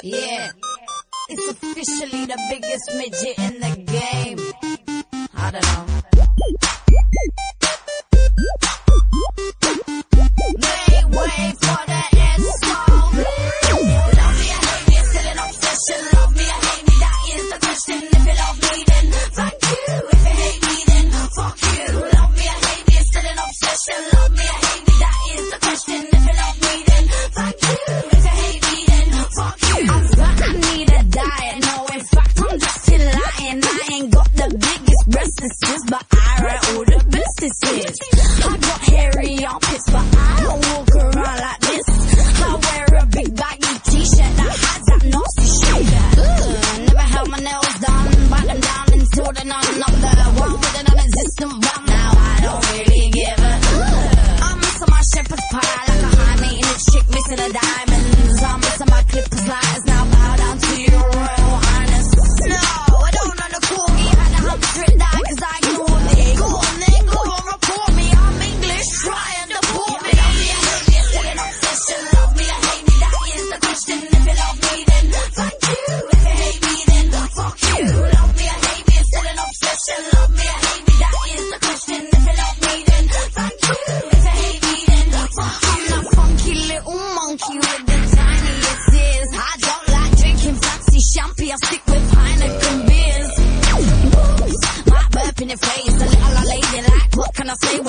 Yeah, it's officially the biggest midget in the game. I don't know. They wait for the S-song. Love me, I hate me, it's still an obsession. Love me, I hate me, that is the question. If you love me, then thank you. If you hate me, then fuck you. Love me, I hate me, it's still an obsession. Love me, I hate me, that is the question. If you love me, then thank you. If you hate me, then fuck you. I'm fat, I need a diet. No, in fact, I'm just still lying. I ain't got the biggest breasts, but I write all the businesses. I got hairy armpits, but I don't walk around like this. I wear a big baggy t-shirt that has that nasty shit. Never held my nails done, bite them down until they're none. I'm the one with an non-existent bum. Now I don't really give a I'm missing my shepherd's pie like a high maintenance chick missing her diamonds. I'm missing my clippers lighters. Now bow down to your royal highness. No, I don't know the call me. Had a hundred die cause I ignored it. Go on then, go on, report me. I'm English, try and deport me. Love me, I hate me, it's still an obsession. Love me, I hate me, that is the question. If you love me, then thank you. If you hate me, then fuck you. Love me, I hate me, it's still an obsession. Love me, I hate me, that is the question. If you love me, then thank you. If you hate me, then fuck you. I'm a funky little monkey with the tiniest ears. I don't like drinking fancy champagne, I stick with Heineken beers. Might burp in your face, a little lady like, what can I say?